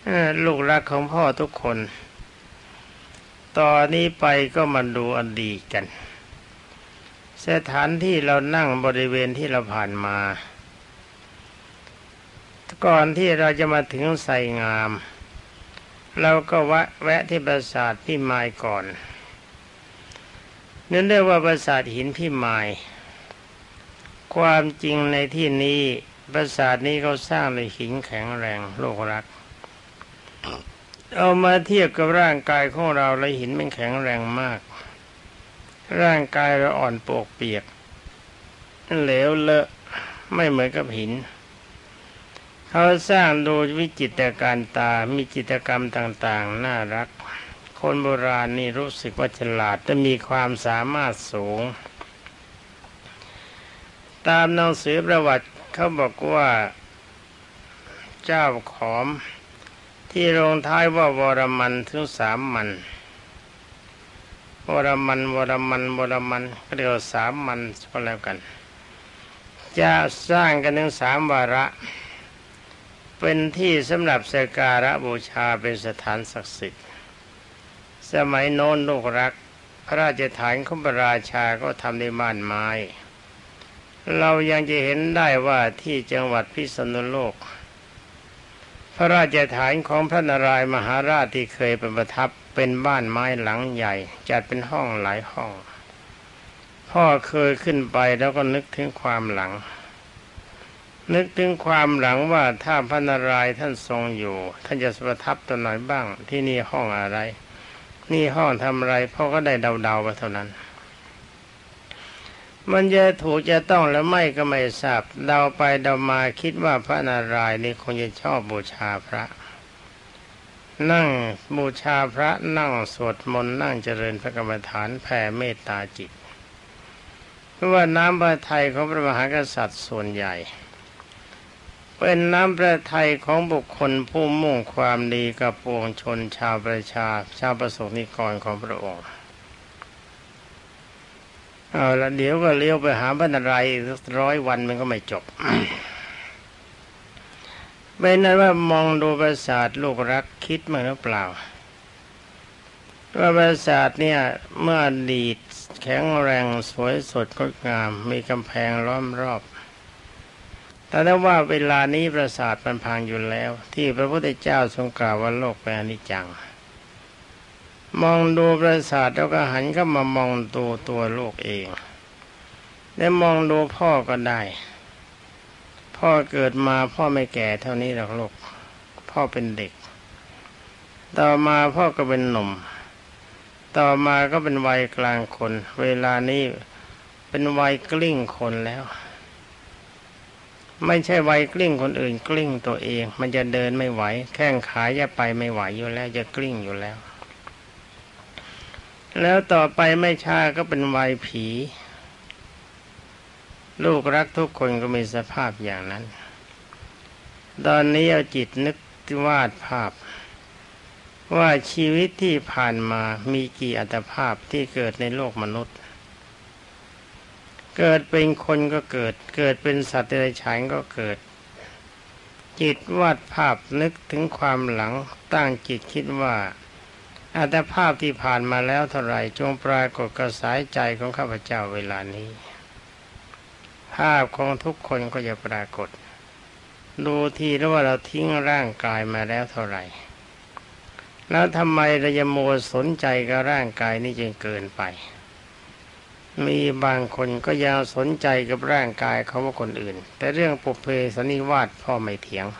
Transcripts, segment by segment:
ลูกรักของพ่อทุกคนตอนนี้ไปก็มาดูอดีตกันสถานที่เรานั่งบริเวณที่เราผ่านมาก่อนที่เราจะมาถึงไสงามเราก็แวะที่ปราสาทพิมายก่อนนั่นเรียกว่าปราสาทหินพิมายความจริงในที่นี้ปราสาทนี้เขาสร้างด้วยหินแข็งแรงลูกรักเอามาเทียบกับร่างกายของเราแล้วหินมันแข็งแรงมากร่างกายเราอ่อนโปกเปียกเหลวเลอะไม่เหมือนกับหินเขาสร้างโดยวิจิตรการตามีจิตรกรรมต่างๆน่ารักคนโบราณนี่รู้สึกว่าฉลาดและมีความสามารถสูงตามหนังสือประวัติเขาบอกว่าเจ้าขอมที่ลงท้ายว่าวรมันถึง3 มันวรมันก็เรียกว่า3 มันก็แล้วกันจะสร้างกันถึง3 วาระเป็นที่สำหรับสักการะบูชาเป็นสถานศักดิ์สิทธิ์สมัยโน้นลูกรักพระราชฐานของพระราชาก็ทำในบ้านไม้เรายังจะเห็นได้ว่าที่จังหวัดพิษณุโลกพระราชฐานของพระนารายณ์มหาราชที่เคยเป็นประทับเป็นบ้านไม้หลังใหญ่จัดเป็นห้องหลายห้องพ่อเคยขึ้นไปแล้วก็นึกถึงความหลังว่าถ้าพระนารายณ์ท่านทรงอยู่ท่านจะประทับตัวไหนบ้างที่นี่ห้องอะไรนี่ห้องทำอะไรพ่อก็ได้เดาๆไปเท่านั้นมันจะถูกจะต้องแล้วไม่ก็ไม่ทราบเดาไปเดามาคิดว่าพระนารายณ์นี่คงจะชอบบูชาพระนั่งบูชาพระนั่งสวดมนต์นั่งเจริญพระกรรมฐานแผ่เมตตาจิตเพราะว่าน้ำพระทัยของพระมหากษัตริย์ส่วนใหญ่เป็นน้ำพระทัยของบุคคลผู้มุ่งความดีกับปวงชนชาวประสบนิกรของพระองค์เอาละเดี๋ยวก็เลี้ยวไปหาพระนารายณ์อีก100 วันมันก็ไม่จบ เป็นนั้นว่ามองดูปราสาทลูกรักคิดมั้งหรือเปล่าว่าปราสาทเนี่ยเมื่ออดีตแข็งแรงสวยสดงดงามมีกำแพงล้อมรอบแต่ว่าเวลานี้ปราสาทมันพังอยู่แล้วที่พระพุทธเจ้าทรงกล่าวว่าโลกเป็นอนิจจังมองดูปราสาทแล้วก็หันก็มามองตัวโลกเองและมองดูพ่อก็ได้พ่อเกิดมาพ่อไม่แก่เท่านี้หรอกลูกพ่อเป็นเด็กต่อมาพ่อก็เป็นหนุ่มต่อมาก็เป็นวัยกลางคนเวลานี้เป็นวัยกลิ้งคนแล้วไม่ใช่วัยกลิ้งคนอื่นกลิ้งตัวเองมันจะเดินไม่ไหวแข้งขาจะไปไม่ไหวอยู่แล้วจะกลิ้งอยู่แล้วต่อไปไม่ช้าก็เป็นวัยผีลูกรักทุกคนก็มีสภาพอย่างนั้นตอนนี้เอาจิตนึกวาดภาพว่าชีวิตที่ผ่านมามีกี่อัตภาพที่เกิดในโลกมนุษย์เกิดเป็นคนก็เกิดเป็นสัตว์เดรัจฉานก็เกิดจิตวาดภาพนึกถึงความหลังตั้งจิตคิดว่าอัตภาพที่ผ่านมาแล้วเท่าไรจงปรากฏกระสายใจของข้าพเจ้าเวลานี้ภาพของทุกคนก็จะปรากฏดูทีแล้วว่าเราทิ้งร่างกายมาแล้วเท่าไหร่แล้วทำไมเราจะมัวสนใจกับร่างกายนี้จนเกินไปมีบางคนก็ยังสนใจกับร่างกายเขาว่าคนอื่นแต่เรื่องปุพเพสนิวาสพ่อไม่เถียง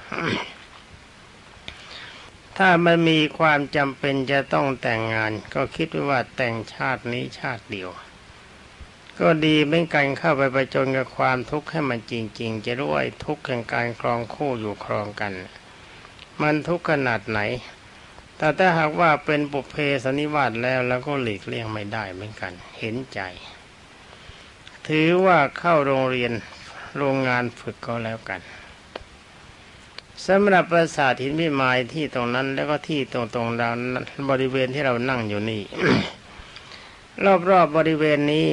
ถ้ามันมีความจำเป็นจะต้องแต่งงานก็คิดว่าแต่งชาตินี้ชาติเดียวก็ดีเหมือนกันเข้าไปประจนกับความทุกข์ให้มันจริงๆจะรู้ว่าทุกข์แห่งการครองคู่อยู่ครองกันมันทุกข์ขนาดไหนแต่ถ้าหากว่าเป็นปุพเพสนิวาสแล้วก็หลีกเลี่ยงไม่ได้เหมือนกันเห็นใจถือว่าเข้าโรงงานฝึกก็แล้วกันสำหรับปราสาทหินพิมายที่ตรงนั้นแล้วก็ที่ตรงเราบริเวณที่เรานั่งอยู่นี่ รอบๆบริเวณนี้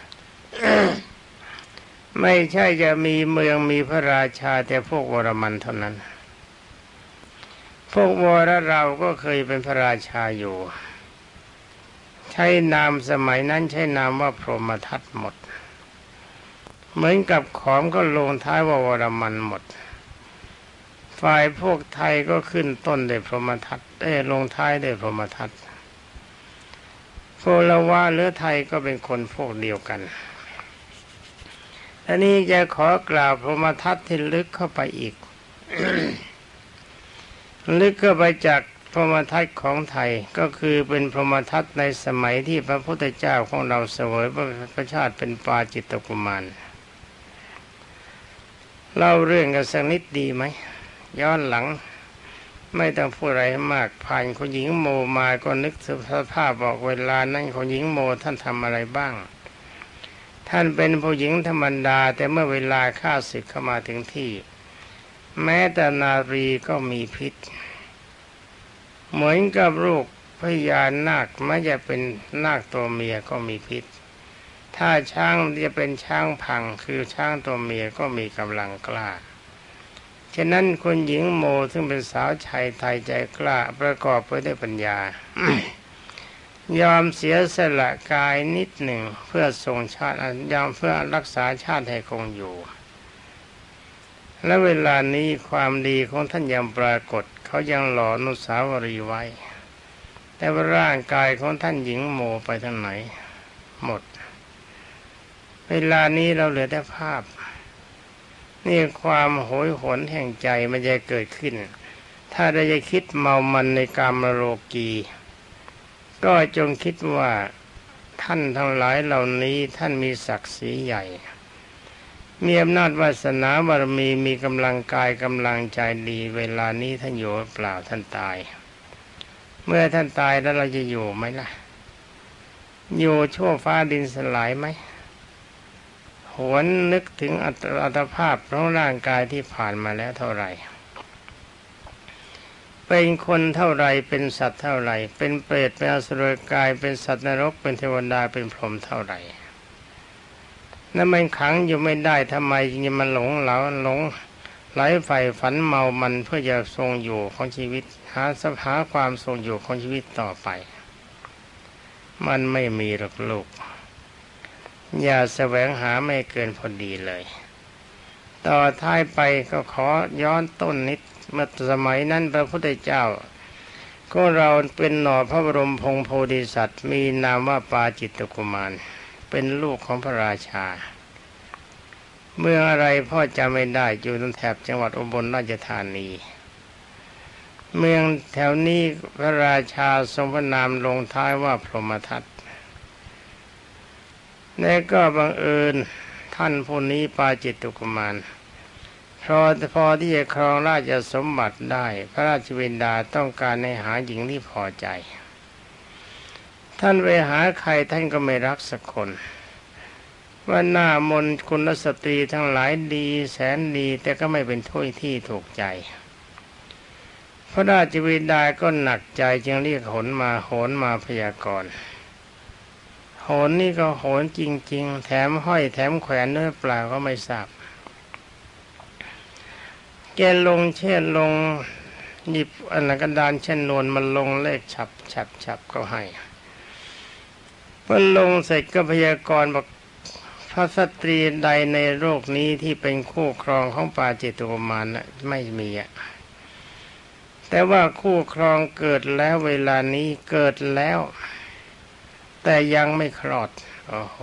ไม่ใช่จะมีเมืองมีพระราชาแต่พวกวรมันเท่านั้นพวกวรเราก็เคยเป็นพระราชาอยู่ใช้นามสมัยนั้นใช้นามว่าพรหมทัตหมดเหมือนกับขอมก็ลงท้ายว่าวรมันหมดฝ่ายพวกไทยก็ขึ้นต้นด้วยพรหมทัตลงท้ายด้วยพรหมทัตโกลวะหรือไทยก็เป็นคนพวกเดียวกันอันนี้จะขอกล่าวพรหมทัตที่ลึกเข้าไปอีก ลึกเข้าไปจากพรหมทัตของไทยก็คือเป็นพรหมทัตในสมัยที่พระพุทธเจ้าของเราเสวยพระชาติเป็นปาจิตตกุมารเล่าเรื่องกันสักนิดดีไหมย้อนหลังไม่ต้องพูดอะไรมากผ่านคุณหญิงโมมาก็นึกสภาพบอกเวลานั้นคุณหญิงโมท่านทำอะไรบ้างท่านเป็นผู้หญิงธรรมดาแต่เมื่อเวลาข้าศึกเข้ามาถึงที่แม้แต่นารีก็มีพิษเหมือนกับลูกพญานาคแม้จะเป็นนาคตัวเมียก็มีพิษถ้าช้างจะเป็นช้างพังคือช้างตัวเมียก็มีกำลังกล้าฉะนั้นคุณหญิงโมซึ่งเป็นสาวชายไทยใจกล้าประกอบไปด้วยปัญญา ยอมเสียสละกายนิดหนึ่งเพื่อทรงชาติยอมเพื่อรักษาชาติให้คงอยู่และเวลานี้ความดีของท่านยังปรากฏเขายังหล่ออนุสาวรีย์ไว้แต่ว่าร่างกายของท่านหญิงโมไปทางไหนหมดเวลานี้เราเหลือแต่ภาพนี่ความโหยหวนแห่งใจมันจะเกิดขึ้นถ้าเราจะคิดเมามันในกามโลกีก็จงคิดว่าท่านทั้งหลายเหล่านี้ท่านมีศักดิ์ศรีใหญ่มีอำนาจวาสนาบารมีมีกำลังกายกำลังใจดีเวลานี้ท่านอยู่เปล่าท่านตายเมื่อท่านตายแล้วเราจะอยู่ไหมล่ะอยู่ชั่วฟ้าดินสลายไหมหวนนึกถึงอัตภาพของร่างกายที่ผ่านมาแล้วเท่าไหร่เป็นคนเท่าไรเป็นสัตว์เท่าไรเป็นเปรตเป็นอสุรกายเป็นสัตว์นรกเป็นเทวดาเป็นพรหมเท่าไรนั่นมันขังอยู่ไม่ได้ทำไมจึงมันหลงไหลใฝ่ฝันเมามันเพื่อจะทรงอยู่ของชีวิตหาความทรงอยู่ของชีวิตต่อไปมันไม่มีหรอกลูกอย่าแสวงหาไม่เกินพอดีเลยต่อท้ายไปก็ขอย้อนต้นนิดเมื่อสมัยนั้นพระพุทธเจ้าก็เราเป็นหน่อพระบรมพงศ์โพธิสัตว์มีนามว่าปาจิตตกุมารเป็นลูกของพระราชาเมืองอะไรพ่อจำไม่ได้อยู่ตรงแถบจังหวัดอุบลราชธานีเมืองแถวนี้พระราชาทรงพระนามลงท้ายว่าพรหมทัตและก็บังเอิญท่านผู้นี้ปาจิตตกุมารพอที่จะครองราชสมบัติได้พระราชบิดาต้องการให้หาหญิงที่พอใจท่านไปหาใครท่านก็ไม่รักสักคนว่าหน้ามนต์คุณสตรีทั้งหลายดีแสนดีแต่ก็ไม่เป็นถ้วยที่ถูกใจพระราชบิดาก็หนักใจจึงเรียกโหนมาพยากรณ์โหนนี่ก็โหนจริงๆแถมห้อยแถมแขวนด้วยเปล่าก็ไม่ทราบแกลงหยิบอันกระดานเช่นนวลมันลงเลขฉับก็ให้พอลงเสร็จก็พยากรณ์บอกพระสตรีใดในโลกนี้ที่เป็นคู่ครองของปาจิตตกุมารน่ะไม่มีแต่ว่าคู่ครองเกิดแล้วเวลานี้เกิดแล้วแต่ยังไม่คลอดโอ้โห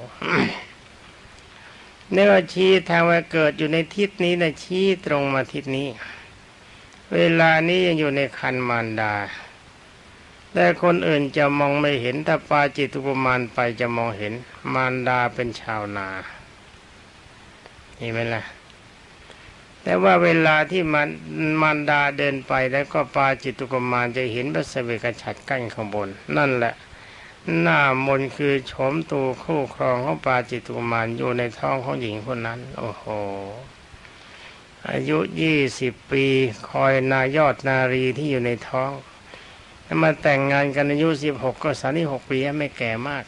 เนื้อชี้ทางว่าเกิดอยู่ในทิศนี้นะชี้ตรงมาทิศนี้เวลานี้ยังอยู่ในครรภ์มารดาแต่คนอื่นจะมองไม่เห็นถ้าปาจิตตกุมารไปจะมองเห็นมารดาเป็นชาวนาเห็นไหมล่ะแต่ว่าเวลาที่มารดาเดินไปแล้วก็ปาจิตตกุมารจะเห็นพระเสวกฉัตรกั้นข้างบนนั่นแหละหน้ามนคือโฉมตูคู่ครองของปาจิตตกุมารอยู่ในท้องของหญิงคนนั้นโอ้โหอายุ20 ปีคอยยอดนารีที่อยู่ในท้องมาแต่งงานกันอายุ16ก็36 ปีไม่แก่มาก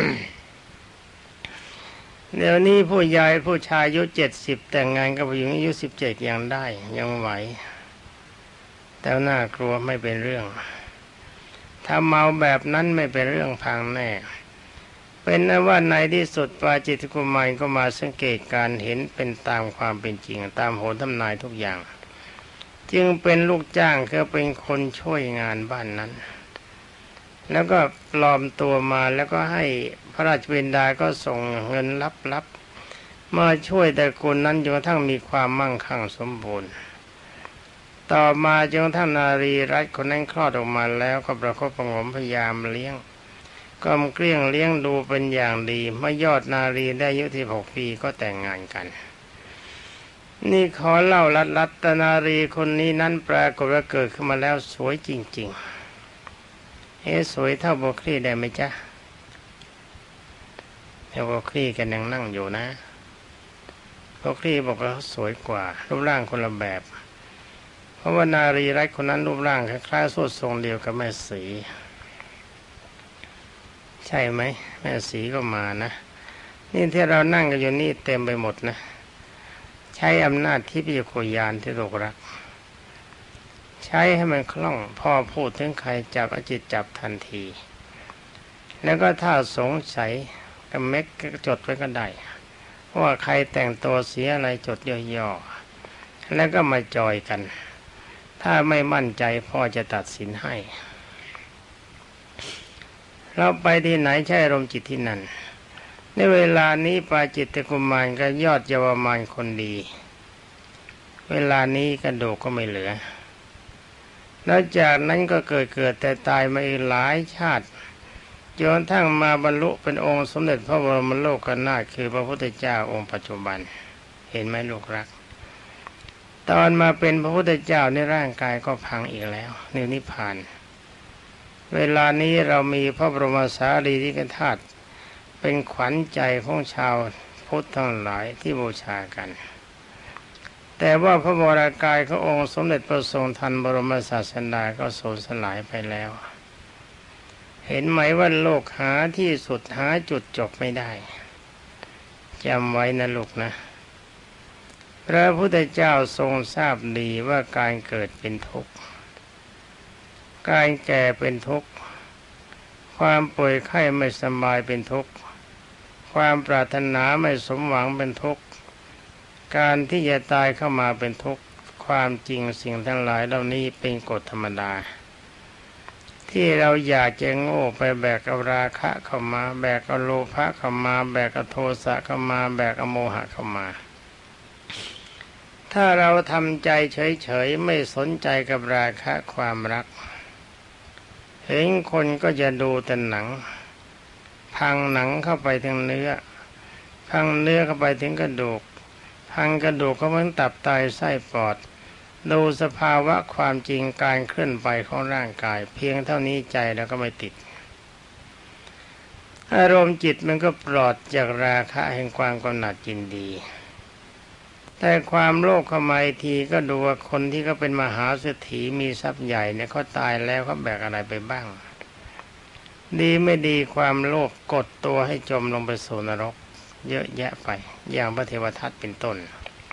เดี๋ยวนี้ผู้ชายอายุ70แต่งงานกับผู้หญิงอายุ17ยังได้ยังไหวแต่น่ากลัวไม่เป็นเรื่องถ้าเมาแบบนั้นไม่เป็นเรื่องพังแน่เป็นนั้นว่าในที่สุดปาจิตติกุมารก็มาสังเกตการเห็นเป็นตามความเป็นจริงตามโหรทำนายทุกอย่างจึงเป็นลูกจ้างคือเป็นคนช่วยงานบ้านนั้นแล้วก็ปลอมตัวมาแล้วก็ให้พระราชบิดาก็ส่งเงินลับๆมาช่วยตระกูลนั้นจนกระทั่งมีความมั่งคั่งสมบูรณ์ต่อมาจนกระทั่งนารีรัตน์คนนั้นคลอดออกมาแล้วก็ประคบประหงมพยายามเลี้ยงก็เกลี้ยงเลี้ยงดูเป็นอย่างดีเมื่อยอดนารีได้อายุ16 ปีก็แต่งงานกันนี่ขอเล่าลัดๆตนารีคนนี้นั้นปรากฏว่าเกิดขึ้นมาแล้วสวยจริงๆสวยเท่าโบคลีได้ไหมจ๊ะโบคลีกันยังนั่งอยู่นะโบคลีบอกว่าสวยกว่ารูปร่างคนละแบบเพราะว่านารีรัตน์คนนั้นรูปร่างคล้ายๆสวดทรงเดียวกับแม่สีใช่ไหมแม่สีก็มานะนี่ที่เรานั่งกันอยู่นี่เต็มไปหมดนะใช้อำนาจที่พิจโคยานที่โลกรักใช้ให้มันคล่องพอพูดถึงใครจับเอาจิตจับทันทีแล้วก็ถ้าสงสัยก็เม็กก็จดไว้ก็ได้ว่าใครแต่งตัวเสียอะไรจดย่อๆแล้วก็มาจอยกันถ้าไม่มั่นใจพ่อจะตัดสินให้เราไปที่ไหนใช้อารมณ์จิตที่นั่นในเวลานี้ปาจิตติกุมารก็ยอดเยาวมานคนดีเวลานี้กระดูกก็ไม่เหลือแล้วจากนั้นก็เกิดแต่ตายมาอีกหลายชาติจนทั้งมาบรรลุเป็นองค์สมเด็จพระบรมโลกนาถคือพระพุทธเจ้าองค์ปัจจุบันเห็นไหมลูกรักตอนมาเป็นพระพุทธเจ้าในร่างกายก็พังอีกแล้วนิพพานเวลานี้เรามีพระบรมสารีริกธาตุเป็นขวัญใจของชาวพุทธทั้งหลายที่บูชากันแต่ว่าพระวรากายขององค์สมเด็จพระทรงทันบรมศาสดาก็สูญสลายไปแล้วเห็นไหมว่าโลกหาที่สุดหาจุดจบไม่ได้จำไว้นะลูกนะพระพุทธเจ้าทรงทราบดีว่าการเกิดเป็นทุกข์การแก่เป็นทุกข์ความป่วยไข้ไม่สบายเป็นทุกข์ความปรารถนาไม่สมหวังเป็นทุกข์การที่จะตายเข้ามาเป็นทุกข์ความจริงสิ่งทั้งหลายเหล่านี้เป็นกฎธรรมดาที่เราอยากจะโง่ไปแบกเอาราคะเข้ามาแบกเอาโลภะเข้ามาแบกเอาโทสะเข้ามาแบกเอาโมหะเข้ามาถ้าเราทำใจเฉยๆไม่สนใจกับราคะความรักเห็นคนก็จะดูแต่หนังพังหนังเข้าไปถึงเนื้อพังเนื้อเข้าไปถึงกระดูกพังกระดูกเข้าไปถึงตับไตไส้ปอดดูสภาวะความจริงการเคลื่อนไปของร่างกายเพียงเท่านี้ใจแล้วก็ไม่ติดอารมณ์จิตมันก็ปลอดจากราคะแห่งความกำหนัดยินดีแต่ความโลภเข้ามาทีก็ดูว่าคนที่เขาเป็นมหาเศรษฐีมีทรัพย์ใหญ่เนี่ยเขาตายแล้วเขาแบกอะไรไปบ้างดีไม่ดีความโลภกดตัวให้จมลงไปสู่นรกเยอะแยะไปอย่างพระเทวทัตเป็นต้น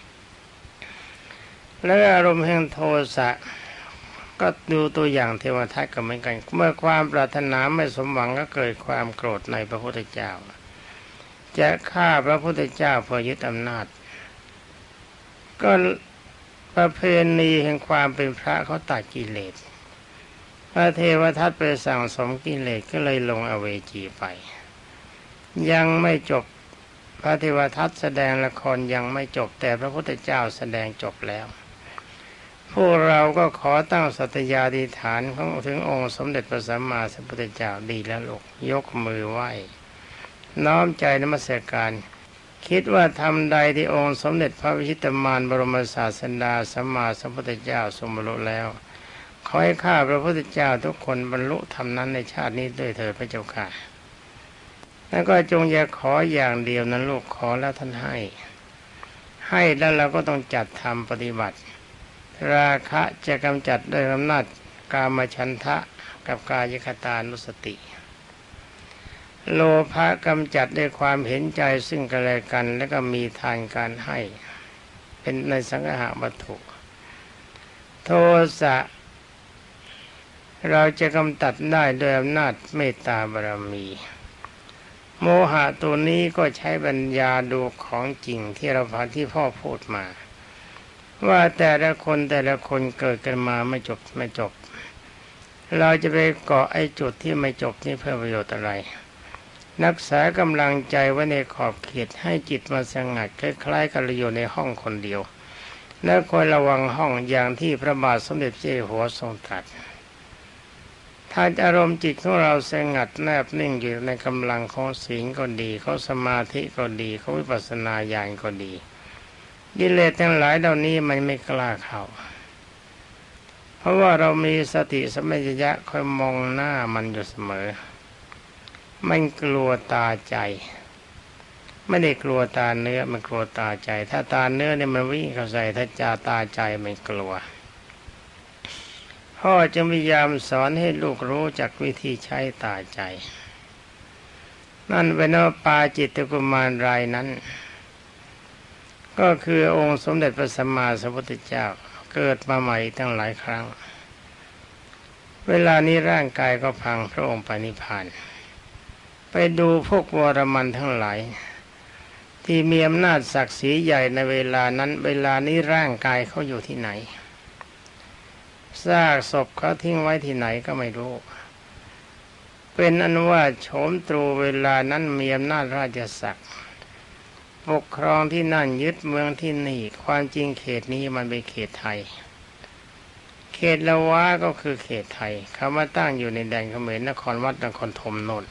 แล้วอารมณ์แห่งโทสะก็ดูตัวอย่างเทวทัตก็เหมือนกันเมื่อความปรารถนาไม่สมหวังก็เกิดความโกรธในพระพุทธเจ้าจะฆ่าพระพุทธเจ้าเพื่อยึดอำนาจก็ประเพณีแห่งความเป็นพระเขาตัดกิเลสพระเทวทัตไปสั่งสมกิเลสก็เลยลงอเวจีไปยังไม่จบพระเทวทัตแสดงละครยังไม่จบแต่พระพุทธเจ้าแสดงจบแล้วพวกเราก็ขอตั้งสัตยาธิษฐานของถึงองค์สมเด็จพระสัมมาสัมพุทธเจ้าดีแล้วลูกยกมือไหว้น้อมใจนมัสการคิดว่าทำใดที่องค์สมเด็จพระวิชิตมารบรมศาสดาสัมมาสัมพุทธเจ้าทรงบรรลุแล้วขอให้ข้าพระพุทธเจ้าทุกคนบรรลุธรรมนั้นในชาตินี้ด้วยเถิดพระเจ้าค่ะแล้วก็จงอย่าขออย่างเดียวนั้นลูกขอแล้วท่านให้แล้วเราก็ต้องจัดทำปฏิบัติราคะจะกำจัดด้วยอำนาจกามฉันทะกับกายคตานุสติโลภะกำจัดด้วยความเห็นใจซึ่งกันและกันแล้วก็มีทานการให้เป็นในสังฆะวัตถุโทสะเราจะกำจัดได้โดยอำนาจเมตตาบารมีโมหะตัวนี้ก็ใช้ปัญญาดูของจริงที่เราพาที่พ่อพูดมาว่าแต่ละคนเกิดกันมาไม่จบเราจะไปเกาะไอ้จุดที่ไม่จบนี่เพื่อประโยชน์อะไรรักษากำลังใจไว้ในขอบเขตให้จิตมาสงัดคล้ายๆกับเราอยู่ในห้องคนเดียวและคอยระวังห้องอย่างที่พระบาทสมเด็จเจ้าอยู่หัวทรงตรัสถ้าอารมณ์จิตของเราสงัดแนบนิ่งอยู่ในกำลังของศีลก็ดีของสมาธิก็ดีของวิปัสสนาญาณก็ดีกิเลสทั้งหลายเหล่านี้มันไม่กล้าเข้าเพราะว่าเรามีสติสัมปชัญญะคอยมองหน้ามันอยู่เสมอมันกลัวตาใจไม่ได้กลัวตาเนื้อมันกลัวตาใจถ้าตาเนื้อเนี่ยมันวิ่งเข้าใส่ถ้าตาใจมันกลัวพ่อจะพยายามสอนให้ลูกรู้จักวิธีใช้ตาใจนั่นเป็นว่าปาจิตตกุมารรายนั้นก็คือองค์สมเด็จพระสัมมาสัมพุทธเจ้าเกิดมาใหม่ตั้งหลายครั้งเวลานี้ร่างกายก็พังพระองค์ไปนิพพานไปดูพวกวรมันทั้งหลายที่มีอำนาจศักดิ์ศรีใหญ่ในเวลานั้นเวลานี้ร่างกายเขาอยู่ที่ไหนซากศพเขาทิ้งไว้ที่ไหนก็ไม่รู้เป็นอันว่าโฉมตรูเวลานั้นมีอำนาจราชศักดิ์ปกครองที่นั่นยึดเมืองที่นี่ความจริงเขตนี้มันเป็นเขตไทยเขตละวะก็คือเขตไทยเขามาตั้งอยู่ในแดนเขมรนครวัดนครธมโน่น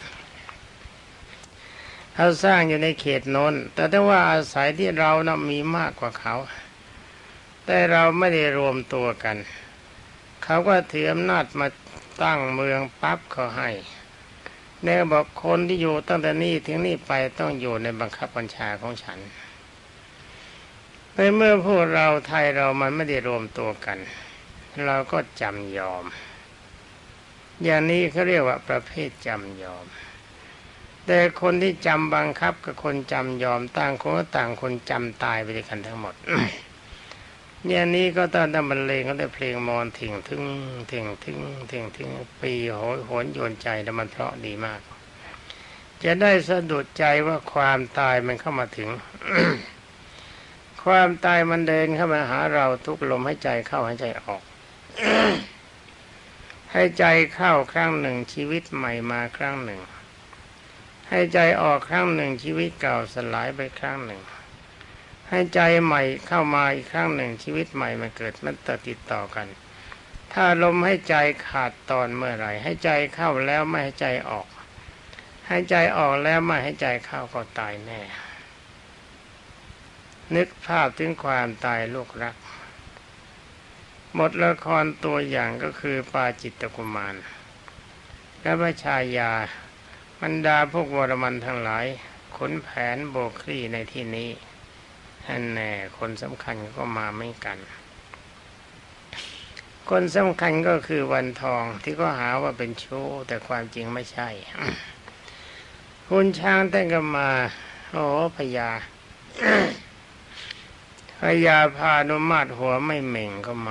เขาสร้างอยู่ในเขตโน้นแต่ถ้าว่าอาศัยที่เรานะมีมากกว่าเขาแต่เราไม่ได้รวมตัวกันเขาก็ถืออำนาจมาตั้งเมืองปั๊บเขาให้แนวบอกคนที่อยู่ตั้งแต่นี้ถึงนี่ไปต้องอยู่ในบังคับบัญชาของฉันไปเมื่อพวกเราไทยเรามันไม่ได้รวมตัวกันเราก็จำยอมอย่างนี้เขาเรียกว่าประเภทจำยอมแต่คนที่จำบังคับกับคนจำยอมต่างคนก็ต่างคนจำตายไปด้วยกันทั้งหมด เนี่ยนี้ก็ตอนทำบรรเลงเขาได้เพลงมอนถึงปีโหนโยนใจแล้วมันเพราะดีมากจะได้สะดุดใจว่าความตายมันเข้ามาถึง ความตายมันเดินเข้ามาหาเราทุกลมให้ใจเข้าให้ใจออก ให้ใจเข้าครั้งหนึ่งชีวิตใหม่มาครั้งหนึ่งให้ใจออกครั้งหนึ่งชีวิตเก่าสลายไปครั้งหนึ่งให้ใจใหม่เข้ามาอีกครั้งหนึ่งชีวิตใหม่มันเกิดมันติดต่อกันถ้าลมให้ใจขาดตอนเมื่อไหร่ให้ใจเข้าแล้วไม่ให้ใจออกให้ใจออกแล้วไม่ให้ใจเข้าก็ตายแน่นึกภาพถึงความตายลูกรักหมดละครตัวอย่างก็คือปาจิตตกุมารและพระชายาบรรดาพวกวรมันทั้งหลายขนแผนโบกคลี่ในที่นี้อันแน่คนสำคัญก็มาไม่กันคนสำคัญก็คือวันทองที่ก็หาว่าเป็นชู้แต่ความจริงไม่ใช่ คุณช้างแต่งกันมาโอ้พญา พญาพานุมาตหัวไม่เหม่งก็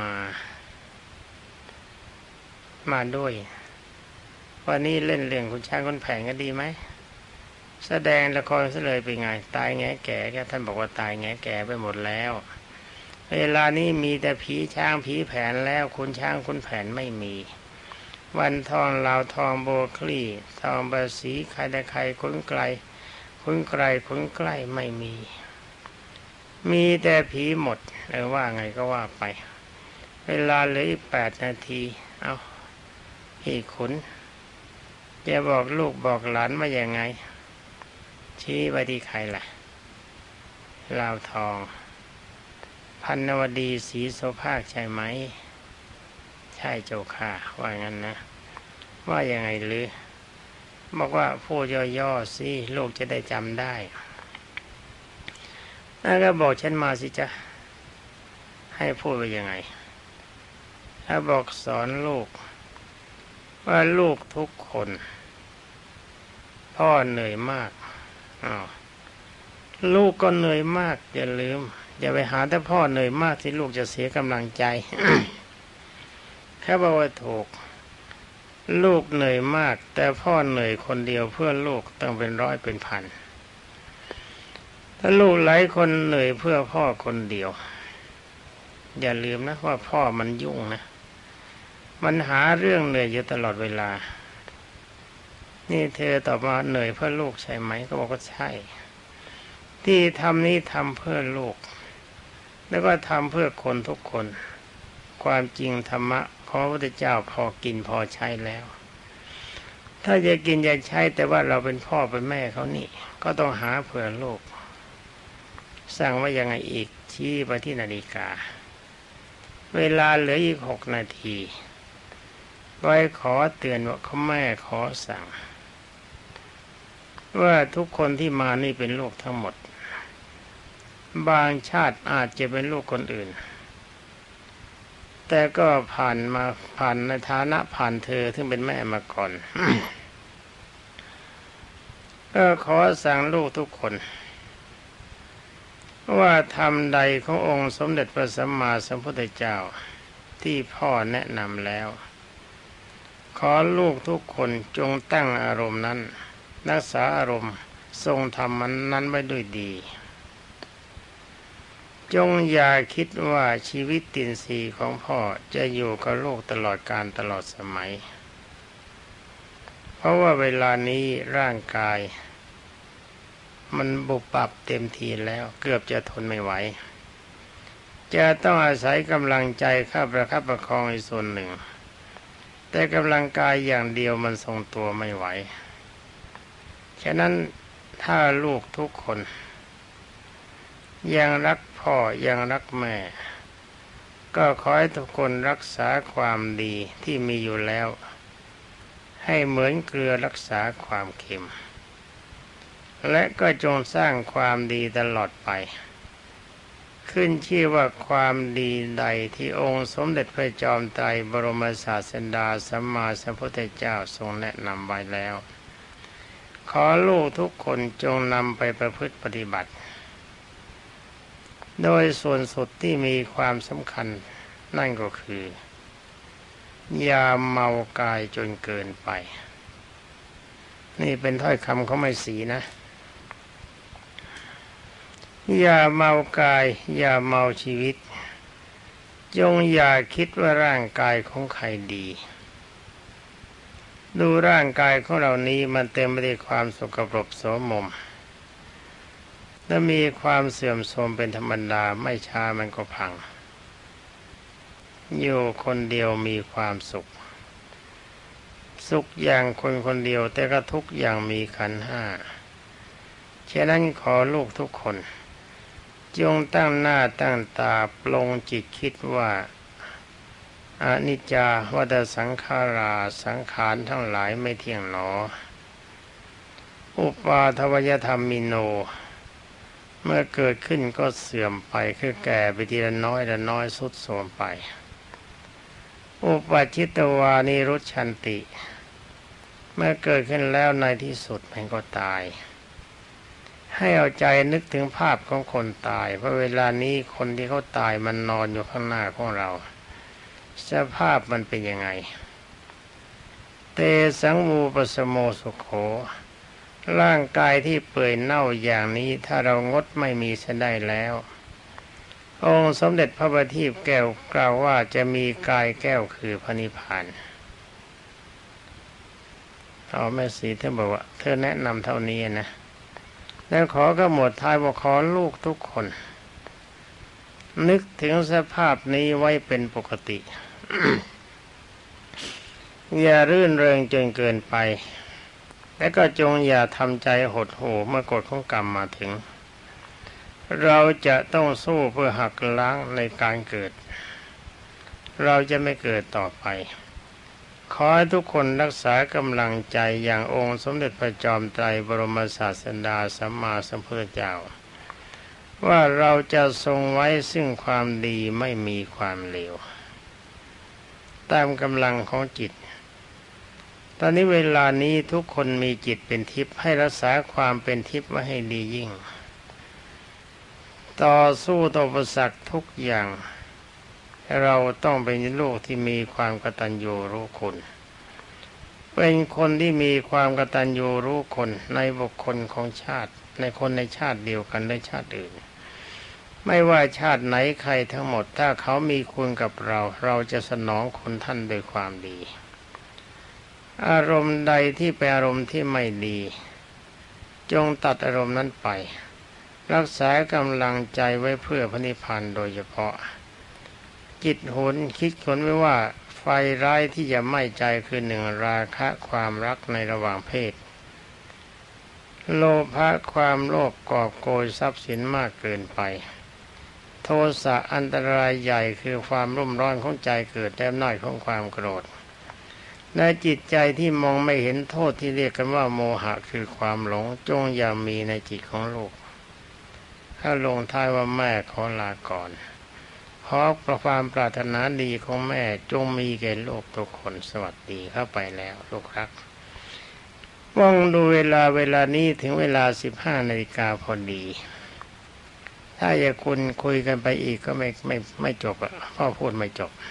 มาด้วยวันนี้เล่นเรื่องคุณช้างคนแผงก็ดีไหมแสดงละครซะเลยเป็นไงตายแง่แก่แกท่านบอกว่าตายแง่แก่ไปหมดแล้วเวลานี้มีแต่ผีช้างผีแผนแล้วคุณช้างคุณแผนไม่มีวันทองลาวทองโบคลี่ทองบาสีใครแต่ใครคุ้นไกลคุ้นใกล้ไม่มีแต่ผีหมดว่าไงก็ว่าไปเวลาเหลืออีก8 นาทีเอาพี่ขุนจะบอกลูกบอกหลานว่ายังไงชี้ไปที่ใครล่ะลาวทองพันนวดีศรีโสภาคใช่ไหมใช่เจ้าค่ะว่างั้นนะว่ายังไงหรือบอกว่าพูดย่อๆสิลูกจะได้จำได้แล้วก็บอกฉันมาสิจ๊ะให้พูดว่ายังไงถ้าบอกสอนลูกว่าลูกทุกคนพ่อเหนื่อยมากลูกก็เหนื่อยมากอย่าลืมอย่าไปหาแต่พ่อเหนื่อยมากที่ลูกจะเสียกำลังใจ แค่บอกว่าถูกลูกเหนื่อยมากแต่พ่อเหนื่อยคนเดียวเพื่อลูกต้องเป็นร้อยเป็นพันถ้าลูกหลายคนเหนื่อยเพื่อพ่อคนเดียวอย่าลืมนะว่าพ่อมันยุ่งนะมันหาเรื่องเหนื่อยอยู่ตลอดเวลานี่เธอตอบมาเหนื่อยเพื่อลูกใช่ไหมก็บอกว่าใช่ที่ทำนี้ทำเพื่อลูกแล้วก็ทำเพื่อคนทุกคนความจริงธรรมะของพระพุทธเจ้าพอกินพอใช้แล้วถ้าจะกินจะใช้แต่ว่าเราเป็นพ่อเป็นแม่เขานี่ก็ต้องหาเพื่อลูกสั่งว่ายังไงอีกชี้ไปที่นาฬิกาเวลาเหลืออีก6 นาทีไว้ขอเตือนว่าเขาแม่ขอสั่งว่าทุกคนที่มานี่เป็นลูกทั้งหมดบางชาติอาจจะเป็นลูกคนอื่นแต่ก็ผ่านในฐานะผ่านเธอซึ่งเป็นแม่มาก่อน ก็ขอสั่งลูกทุกคนว่าธรรมใดขององค์สมเด็จพระสัมมาสัมพุทธเจ้าที่พ่อแนะนำแล้วขอลูกทุกคนจงตั้งอารมณ์นั้นรักษาอารมณ์ทรงธรรมนั้นไว้ด้วยดีจงอย่าคิดว่าชีวิตตินทรีย์ของพ่อจะอยู่กับโลกตลอดกาลตลอดสมัยเพราะว่าเวลานี้ร่างกายมันบุบปับเต็มทีแล้วเกือบจะทนไม่ไหวจะต้องอาศัยกำลังใจเข้าประคับประคองอีกส่วนหนึ่งแต่กำลังกายอย่างเดียวมันทรงตัวไม่ไหวฉะนั้นถ้าลูกทุกคนยังรักพ่อยังรักแม่ก็ขอให้ทุกคนรักษาความดีที่มีอยู่แล้วให้เหมือนเกลือรักษาความเค็มและก็จงสร้างความดีตลอดไปขึ้นชื่อว่าความดีใดที่องค์สมเด็จพระจอมไตรบรมศาสดาสัมมาสัมพุทธเจ้าทรงแนะนำไว้แล้วขอลูกทุกคนจงนำไปประพฤติปฏิบัติโดยส่วนสุดที่มีความสำคัญนั่นก็คืออย่าเมากายจนเกินไปนี่เป็นถ้อยคำของไม่สีนะอย่าเมากายอย่าเมาชีวิตจงอย่าคิดว่าร่างกายของใครดีดูร่างกายของเรานี้มันเต็มไปด้วยความสกปรกโสมมและมีความเสื่อมโทรมเป็นธรรมดาไม่ช้ามันก็พังอยู่คนเดียวมีความสุขอย่างคนคนเดียวแต่ก็ทุกอย่างมีขันธ์ห้าฉะนั้นขอลูกทุกคนจงตั้งหน้าตั้งตาปลงจิตคิดว่าอนิจจาวัฏสังขาราสังขารทั้งหลายไม่เที่ยงหนออุปาทวยธรรมมิโนเมื่อเกิดขึ้นก็เสื่อมไปคือแก่ไปทีละน้อยละน้อยทรุดโทรมไปอุปาจิตวานิรุชชันติเมื่อเกิดขึ้นแล้วในที่สุดมันก็ตายให้เอาใจนึกถึงภาพของคนตายเพราะเวลานี้คนที่เขาตายมันนอนอยู่ข้างหน้าของเราสภาพมันเป็นยังไงเตสังวูปสโมสุโขร่างกายที่เปื่อยเน่าอย่างนี้ถ้าเรางดไม่มีเสียได้แล้วองค์สมเด็จพระบัณฑิตแก้วกล่าวว่าจะมีกายแก้วคือพระนิพพานเอาแม่สีเธอบอกว่าเธอแนะนำเท่านี้นะแล้วขอก็หมดท้ายว่าขอลูกทุกคนนึกถึงสภาพนี้ไว้เป็นปกติ อย่ารื่นเริงจนเกินไปและก็จงอย่าทำใจหดหู่เมื่อกฎของกรรมมาถึงเราจะต้องสู้เพื่อหักล้างในการเกิดเราจะไม่เกิดต่อไปขอให้ทุกคนรักษากำลังใจอย่างองค์สมเด็จพระจอมไตรบรมศาสดาสัมมาสัมพุทธเจ้าว่าเราจะทรงไว้ซึ่งความดีไม่มีความเลวตามกำลังของจิตตอนนี้เวลานี้ทุกคนมีจิตเป็นทิพย์ให้รักษาความเป็นทิพย์ไว้ให้ดียิ่งต่อสู้ต่ออุปสรรคทุกอย่างเราต้องเป็นลูกที่มีความกตัญญูรู้คุณเป็นคนที่มีความกตัญญูรู้คนในบุคคลของชาติในคนในชาติเดียวกันและชาติอื่นไม่ว่าชาติไหนใครทั้งหมดถ้าเขามีคุณกับเราเราจะสนองคุณท่านโดยความดีอารมณ์ใดที่เป็นอารมณ์ที่ไม่ดีจงตัดอารมณ์นั้นไปรักษากำลังใจไว้เพื่อพระนิพพานโดยเฉพาะจิตหุนคิดคนไว้ว่าไฟร้ายที่จะไหม้ใจคือหนึ่งราคะความรักในระหว่างเพศโลภะความโลภกอบโกยทรัพย์สินมากเกินไปโทสะอันตรายใหญ่คือความรุ่มร้อนของใจเกิดแต่อำนาจของความโกรธในจิตใจที่มองไม่เห็นโทษที่เรียกกันว่าโมหะคือความหลงจงอย่ามีในจิตของลูกถ้าลงท้ายว่าแม่ขอลาก่อนขอความปรารถนาดีของแม่จงมีแก่โลกทุกคนสวัสดีเข้าไปแล้วลูกรักมองดูเวลานี้ถึงเวลา15 นาฬิกาพอดีถ้าอย่าคุณคุยกันไปอีกก็ไม่จบอ่ะพ่อพูดไม่จบ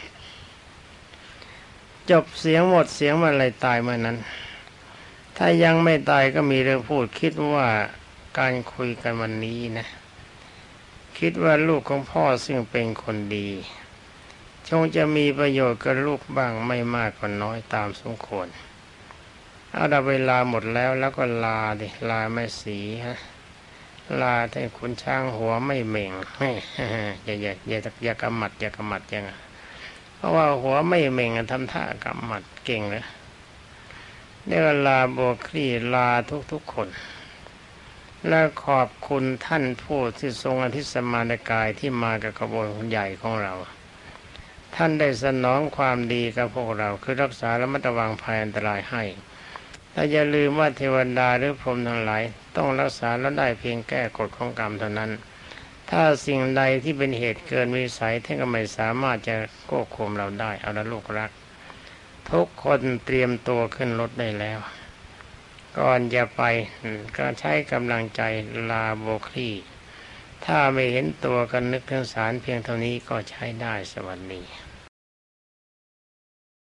เสียงหมดเสียงมันอะไรตายเมื่อนั้นถ้ายังไม่ตายก็มีเรื่องพูดคิดว่าการคุยกันวันนี้นะคิดว่าลูกของพ่อซึ่งเป็นคนดีคงจะมีประโยชน์กับลูกบ้างไม่มากก็น้อยตามสมควรเอาละเวลาหมดแล้วก็ลาดิลาแม่สีฮะลาแต่ขุนช้างหัวไม่เหม่งอย่ากำหมัดยังเพราะว่าหัวไม่เหม่งทำท่ากำหมัดเก่งเลยได้เวลาโบคลี่ลาทุกคนและขอบคุณท่านผู้ที่ทรงอธิสมานกายที่มากับขบวนใหญ่ของเราท่านได้สนองความดีกับพวกเราคือรักษาและระมัดระวังภัยอันตรายให้แต่อย่าลืมว่าเทวดาหรือพรหมทั้งหลายต้องรักษาและได้เพียงแก้กฎของกรรมเท่านั้นถ้าสิ่งใดที่เป็นเหตุเกินวิสัยท่านก็ไม่สามารถจะควบคุมเราได้เอาละลูกรักทุกคนเตรียมตัวขึ้นรถได้แล้วก่อนจะไปก็ใช้กำลังใจลาโบคลี่ถ้าไม่เห็นตัวกันนึกถึงสารเพียงเท่านี้ก็ใช้ได้สวัสดี